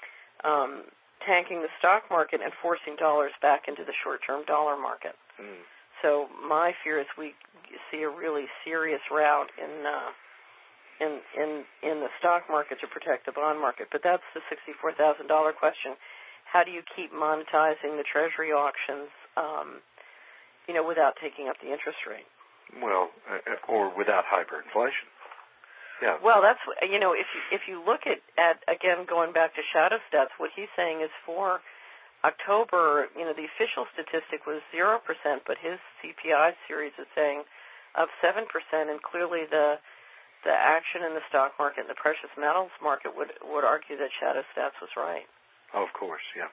Speaker 1: stock market and forcing dollars back into the short-term dollar market.
Speaker 2: Mm.
Speaker 1: So my fear is we see a really serious rout in the stock market to protect the bond market. But that's the $64,000 question. How do you keep monetizing the treasury auctions, without taking up the interest rate?
Speaker 2: Well, or without hyperinflation. Yeah.
Speaker 1: Well, that's, if you look at again, going back to shadow stats, what he's saying is for October, the official statistic was 0%, but his CPI series is saying of 7%, and clearly the action in the stock market and the precious metals market would argue that shadow stats was right.
Speaker 2: Oh, of course, yeah.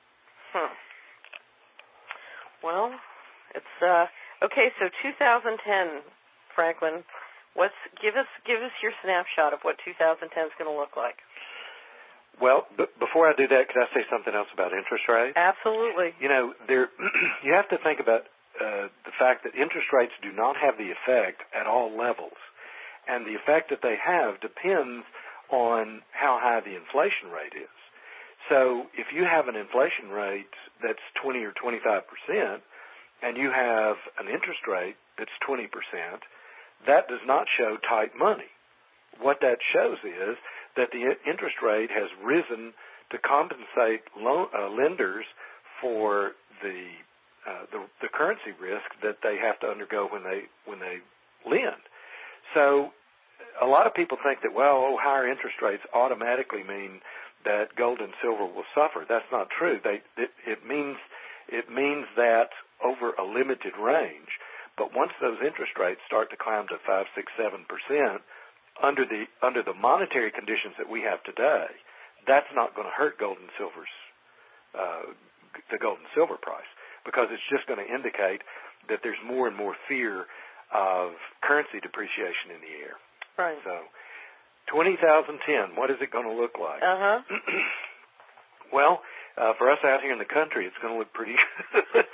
Speaker 1: Well, it's okay. So 2010, Franklin. Give us your snapshot of what 2010 is going to look like.
Speaker 2: Well, before I do that, could I say something else about interest rates?
Speaker 1: Absolutely.
Speaker 2: You have to think about the fact that interest rates do not have the effect at all levels, and the effect that they have depends on how high the inflation rate is. So, if you have an inflation rate that's 20 or 25%, and you have an interest rate that's 20%. That does not show tight money. What that shows is that the interest rate has risen to compensate lenders for the currency risk that they have to undergo when they lend. So a lot of people think that higher interest rates automatically mean that gold and silver will suffer. That's not true. It means that over a limited range. But once those interest rates start to climb to 5, 6, 7% under the monetary conditions that we have today, that's not going to hurt gold and silver's the gold and silver price, because it's just going to indicate that there's more and more fear of currency depreciation in the air.
Speaker 1: Right.
Speaker 2: So, 2010, what is it going to look like? Well, for us out here in the country, it's going to look pretty good.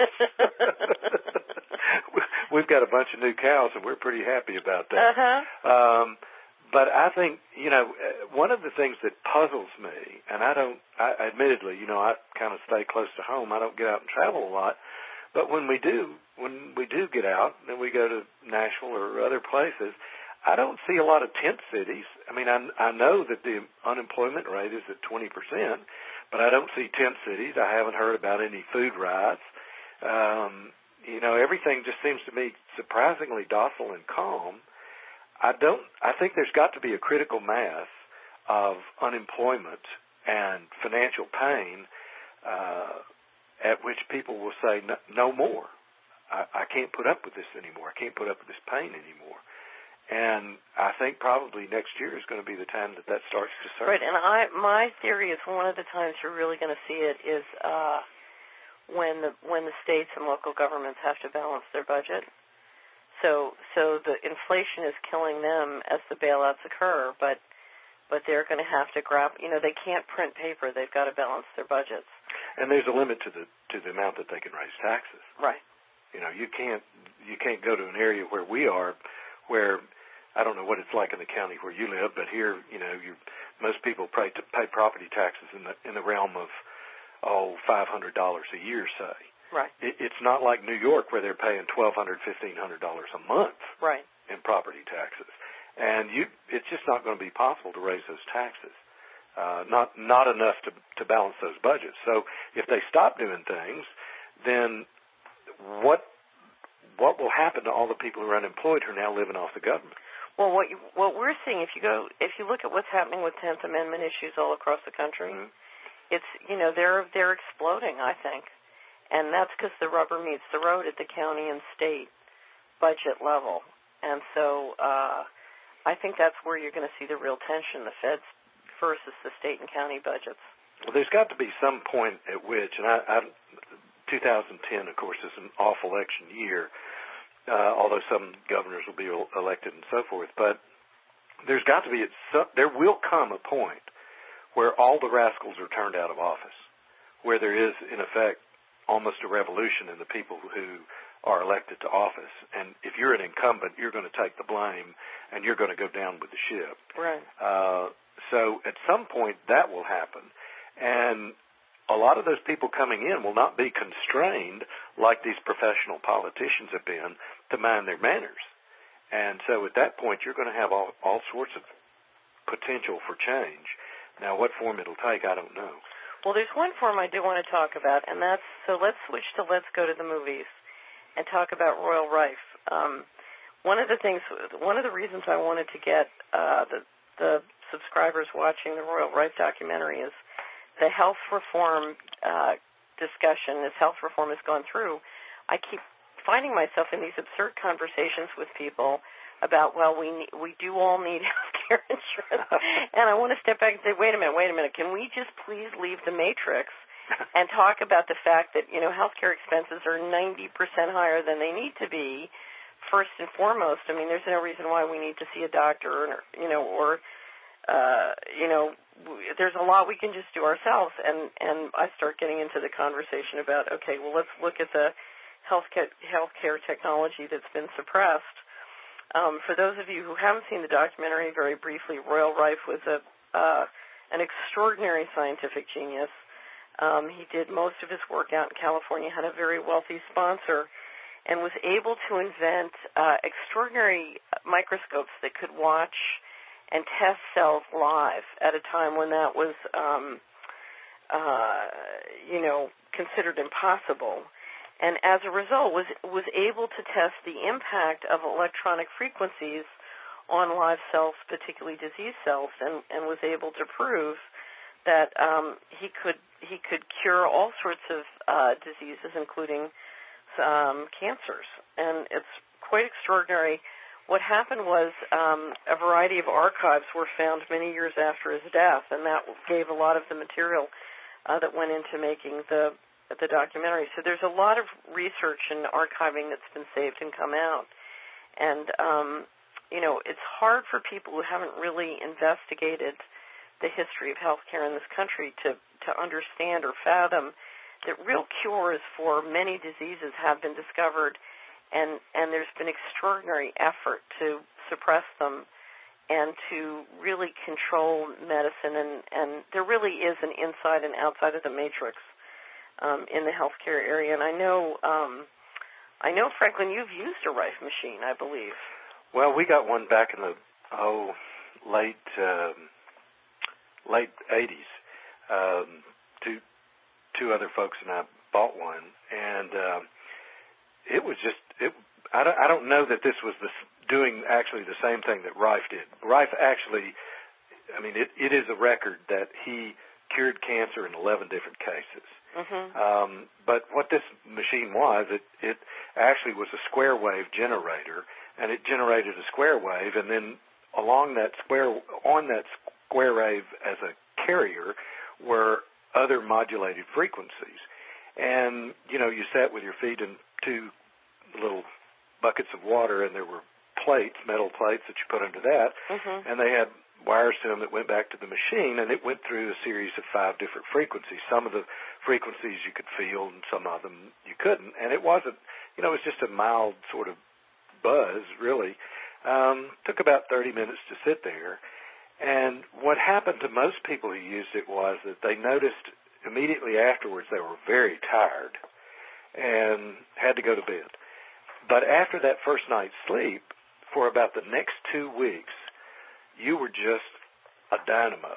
Speaker 2: We've got a bunch of new cows, and we're pretty happy about that. But I think, one of the things that puzzles me, and I admittedly, I kind of stay close to home. I don't get out and travel a lot. But when we do get out, and we go to Nashville or other places, I don't see a lot of tent cities. I mean, I know that the unemployment rate is at 20%, but I don't see tent cities. I haven't heard about any food riots. Everything just seems to me surprisingly docile and calm. I think there's got to be a critical mass of unemployment and financial pain at which people will say, no more. I can't put up with this anymore. I can't put up with this pain anymore. And I think probably next year is going to be the time that starts to surface.
Speaker 1: Right, and my theory is one of the times you're really going to see it is when the states and local governments have to balance their budget. So the inflation is killing them as the bailouts occur, but they're going to have to they can't print paper. They've got to balance their budgets. And
Speaker 2: there's a limit to the amount that they can raise taxes.
Speaker 1: Right.
Speaker 2: You can't go to an area where we are, where I don't know what it's like in the county where you live, but here, most people pay property taxes in the realm of $500 a year, say.
Speaker 1: Right.
Speaker 2: It's not like New York where they're paying $1,200, $1,500 a month.
Speaker 1: Right.
Speaker 2: In property taxes, and it's just not going to be possible to raise those taxes. Not enough to balance those budgets. So if they stop doing things, then what will happen to all the people who are unemployed who are now living off the government?
Speaker 1: Well, what we're seeing, if you look at what's happening with 10th Amendment issues all across the country, it's they're exploding, I think, and that's because the rubber meets the road at the county and state budget level, and so I think that's where you're going to see the real tension: the feds versus the state and county budgets.
Speaker 2: Well, there's got to be some point at which, and 2010, of course, is an off election year, although some governors will be elected and so forth. But there will come a point where all the rascals are turned out of office, where there is, in effect, almost a revolution in the people who are elected to office. And if you're an incumbent, you're going to take the blame, and you're going to go down with the ship.
Speaker 1: Right.
Speaker 2: So at some point, that will happen. And a lot of those people coming in will not be constrained like these professional politicians have been to mind their manners. And so at that point, you're going to have all sorts of potential for change. Now, what form it'll take, I don't know.
Speaker 1: Well, there's one form I do want to talk about, and let's switch to Let's Go to the Movies and talk about Royal Rife. One of the reasons I wanted to get the subscribers watching the Royal Rife documentary is the health reform discussion. As health reform has gone through, I keep finding myself in these absurd conversations with people about, well, we do all need health care insurance. And I want to step back and say, wait a minute, can we just please leave the matrix and talk about the fact that, health care expenses are 90% higher than they need to be, first and foremost. I mean, there's no reason why we need to see a doctor there's a lot we can just do ourselves. And I start getting into the conversation about, okay, well, let's look at the healthcare technology that's been suppressed. For those of you who haven't seen the documentary, very briefly, Royal Rife was an extraordinary scientific genius. He did most of his work out in California, had a very wealthy sponsor, and was able to invent extraordinary microscopes that could watch and test cells live at a time when that was, considered impossible. And as a result, was able to test the impact of electronic frequencies on live cells, particularly disease cells, and was able to prove that he could cure all sorts of diseases, including cancers, and it's quite extraordinary. What happened was a variety of archives were found many years after his death, and that gave a lot of the material that went into making the documentary. So there's a lot of research and archiving that's been saved and come out. And, it's hard for people who haven't really investigated the history of healthcare in this country to understand or fathom that real cures for many diseases have been discovered, and there's been extraordinary effort to suppress them and to really control medicine, and there really is an inside and outside of the matrix in the healthcare area. And I know, Franklin, you've used a Rife machine, I believe.
Speaker 2: Well, we got one back in the late 80s. Two other folks and I bought one, and it was just I don't know that this was doing actually the same thing that Rife did. Rife actually, it is a record that he cured cancer in 11 different cases. Mm-hmm. But what this machine was, it actually was a square wave generator, and it generated a square wave, and then on that square wave as a carrier were other modulated frequencies. And, you sat with your feet in two little buckets of water, and there were metal plates that you put under that, mm-hmm. and they had wires to them that went back to the machine, and it went through a series of 5 different frequencies. Some of the frequencies you could feel, and some of them you couldn't. And it wasn't, it was just a mild sort of buzz, really. Took about 30 minutes to sit there. And what happened to most people who used it was that they noticed immediately afterwards they were very tired and had to go to bed. But after that first night's sleep, for about the next 2 weeks, you were just a dynamo.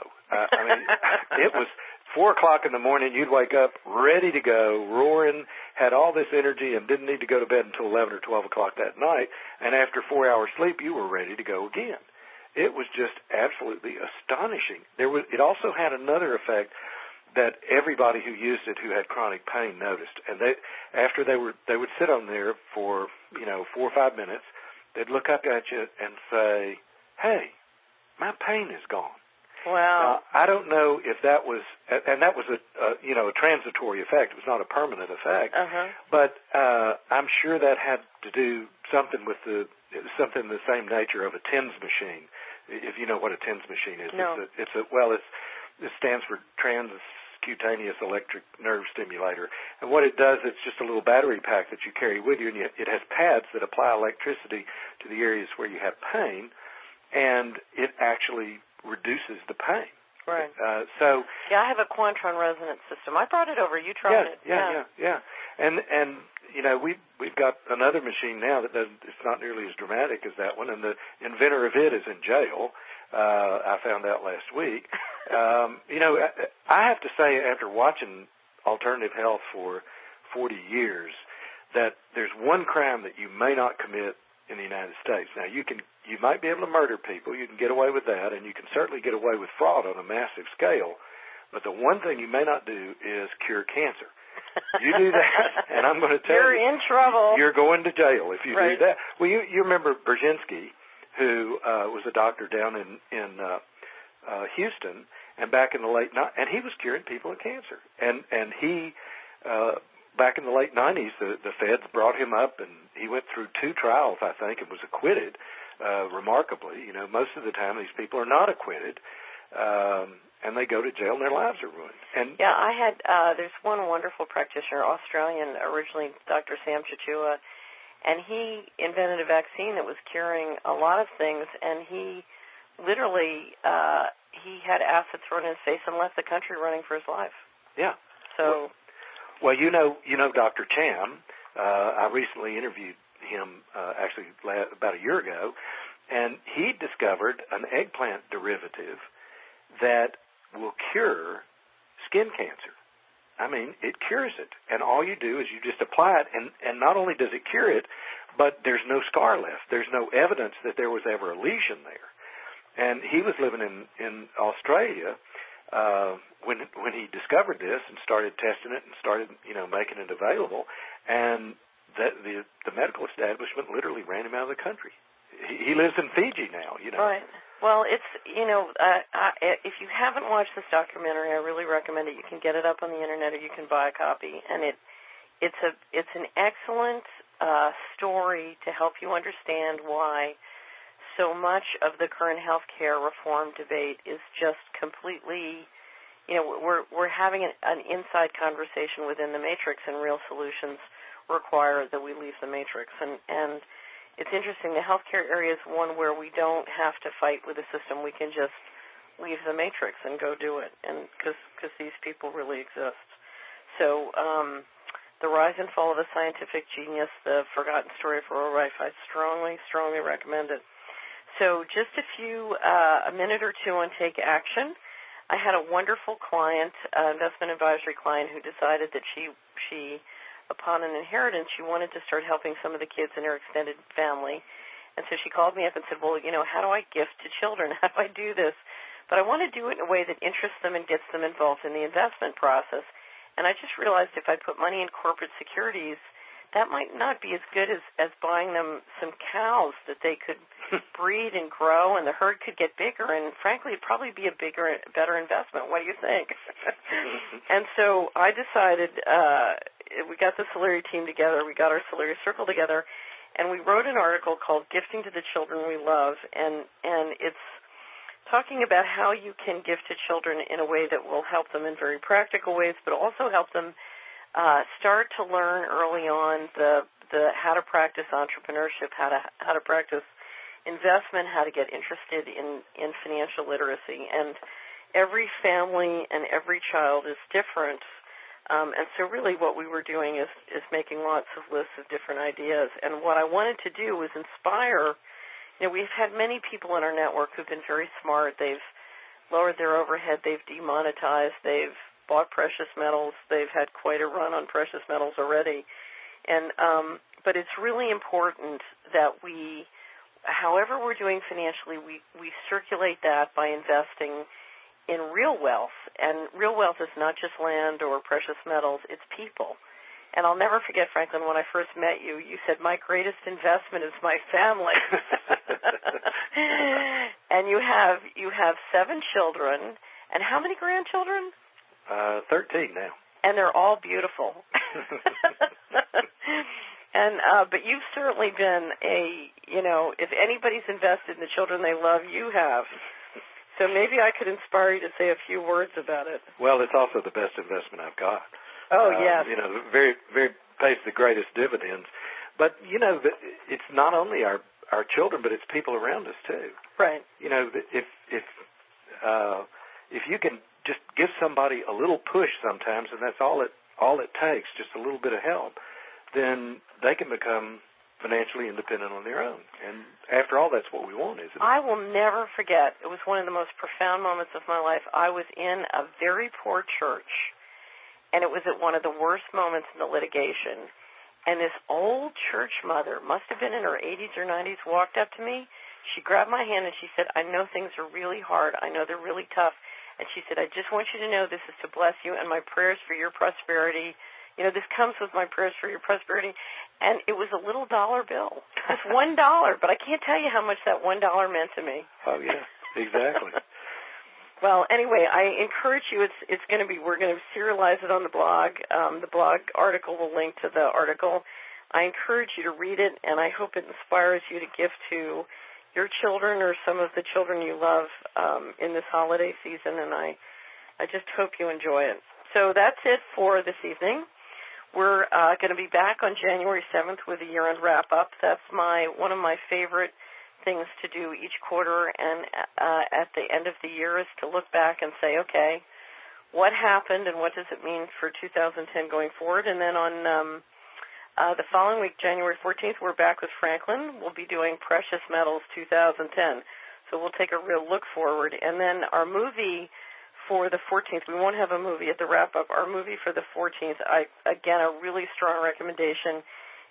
Speaker 2: It was 4 o'clock in the morning, you'd wake up ready to go, roaring, had all this energy, and didn't need to go to bed until 11 or 12 o'clock that night. And after 4 hours sleep, you were ready to go again. It was just absolutely astonishing. It also had another effect that everybody who used it who had chronic pain noticed. And they would sit on there for 4 or 5 minutes. They'd look up at you and say, "Hey, my pain is gone."
Speaker 1: Wow.
Speaker 2: Now, I don't know if that was, and that was a transitory effect. It was not a permanent effect.
Speaker 1: Uh-huh.
Speaker 2: But I'm sure that had to do something with something the same nature of a TENS machine. If you know what a TENS machine is.
Speaker 1: No.
Speaker 2: It stands for transcutaneous electric nerve stimulator. And what it does, it's just a little battery pack that you carry with you, and it has pads that apply electricity to the areas where you have pain, and it actually reduces the pain.
Speaker 1: Right.
Speaker 2: Yeah,
Speaker 1: I have a Quantron resonance system. I brought it over. You tried it.
Speaker 2: Yeah. And we've got another machine now that it's not nearly as dramatic as that one, and the inventor of it is in jail. I found out last week. I have to say, after watching alternative health for 40 years, that there's one crime that you may not commit in the United States. Now, you might be able to murder people. You can get away with that, and you can certainly get away with fraud on a massive scale. But the one thing you may not do is cure cancer. You do that, and I'm going to tell you,
Speaker 1: you're in trouble.
Speaker 2: You're going to jail if you
Speaker 1: right.
Speaker 2: do that. Well, you remember Brzezinski, who was a doctor down in Houston, and back in the late and he was curing people of cancer. And he back in the late 90s, the feds brought him up, and he went through 2 trials, I think, and was acquitted. Remarkably, most of the time these people are not acquitted, and they go to jail and their lives are ruined. And
Speaker 1: yeah, I had there's one wonderful practitioner, Australian originally, Dr. Sam Chichua, and he invented a vaccine that was curing a lot of things, and he literally he had acid thrown in his face and left the country running for his life.
Speaker 2: Yeah.
Speaker 1: So.
Speaker 2: Well, you know Dr. Cham. I recently interviewed him actually about a year ago, and he discovered an eggplant derivative that will cure skin cancer. I mean, it cures it, and all you do is you just apply it, and not only does it cure it, but there's no scar left. There's no evidence that there was ever a lesion there. And he was living in Australia, when he discovered this and started testing it and started, making it available, and the medical establishment literally ran him out of the country. He lives in Fiji now,
Speaker 1: Right. Well, it's, if you haven't watched this documentary, I really recommend it. You can get it up on the internet, or you can buy a copy, and it's an excellent story to help you understand why so much of the current healthcare reform debate is just completely, we're having an inside conversation within the matrix, and real solutions require that we leave the matrix. And it's interesting, the healthcare area is one where we don't have to fight with the system. We can just leave the matrix and go do it, and because these people really exist. So The Rise and Fall of a Scientific Genius, The Forgotten Story of Earl Rife, I strongly, strongly recommend it. So just a minute or two on Take Action. I had a wonderful client, investment advisory client, who decided that she upon an inheritance, she wanted to start helping some of the kids in her extended family. And so she called me up and said, well, how do I gift to children? How do I do this? But I want to do it in a way that interests them and gets them involved in the investment process. And I just realized if I put money in corporate securities, that might not be as good as buying them some cows that they could breed and grow, and the herd could get bigger, and frankly, it'd probably be a better investment. What do you think? And so I decided, we got the Solari team together, we got our Solari Circle together, and we wrote an article called Gifting to the Children We Love, and it's talking about how you can gift to children in a way that will help them in very practical ways, but also help them start to learn early on the how to practice entrepreneurship, how to practice investment, how to get interested in financial literacy. And every family and every child is different. And so really what we were doing is making lots of lists of different ideas. And what I wanted to do was inspire, we've had many people in our network who've been very smart. They've lowered their overhead. They've demonetized. They've bought precious metals. They've had quite a run on precious metals already. And but it's really important that we, however we're doing financially, we circulate that by investing in real wealth. And real wealth is not just land or precious metals, it's people. And I'll never forget, Franklin, when I first met you, you said, my greatest investment is my family. And you have 7 children. And how many grandchildren?
Speaker 2: 13 now.
Speaker 1: And they're all beautiful. And but you've certainly been if anybody's invested in the children they love, you have. So maybe I could inspire you to say a few words about it.
Speaker 2: Well, it's also the best investment I've got.
Speaker 1: Oh, yes.
Speaker 2: Very, very pays the greatest dividends. But, it's not only our children, but it's people around us, too.
Speaker 1: Right.
Speaker 2: If you can just give somebody a little push sometimes, and that's all it takes, just a little bit of help, then they can become financially independent on their own. And after all, that's what we want, isn't it?
Speaker 1: I will never forget. It was one of the most profound moments of my life. I was in a very poor church, and it was at one of the worst moments in the litigation. And this old church mother, must have been in her 80s or 90s, walked up to me. She grabbed my hand and she said, I know things are really hard. I know they're really tough. And she said, I just want you to know this is to bless you and my prayers for your prosperity. This comes with my prayers for your prosperity. And it was a little dollar bill. Just $1, but I can't tell you how much that $1 meant to me.
Speaker 2: Oh, yeah, exactly.
Speaker 1: Well, anyway, I encourage you. It's going to be. We're going to serialize it on the blog. The blog article will link to the article. I encourage you to read it, and I hope it inspires you to give to your children or some of the children you love in this holiday season. And I just hope you enjoy it. So that's it for this evening. We're going to be back on January 7th with a year-end wrap-up. That's one of my favorite things to do each quarter, and at the end of the year is to look back and say, okay, what happened and what does it mean for 2010 going forward? And then on the following week, January 14th, we're back with Franklin. We'll be doing Precious Metals 2010. So we'll take a real look forward. And then our movie for the 14th, we won't have a movie at the wrap-up. Our movie for the 14th, again, a really strong recommendation,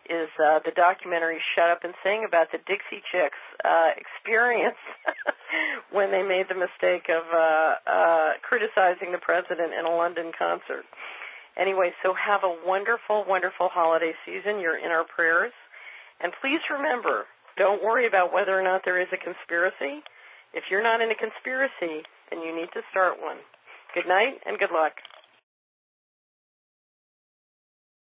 Speaker 1: is the documentary Shut Up and Sing about the Dixie Chicks experience when they made the mistake of criticizing the president in a London concert. Anyway, so have a wonderful, wonderful holiday season. You're in our prayers. And please remember, don't worry about whether or not there is a conspiracy. If you're not in a conspiracy, then you need to start one. Good night and good luck.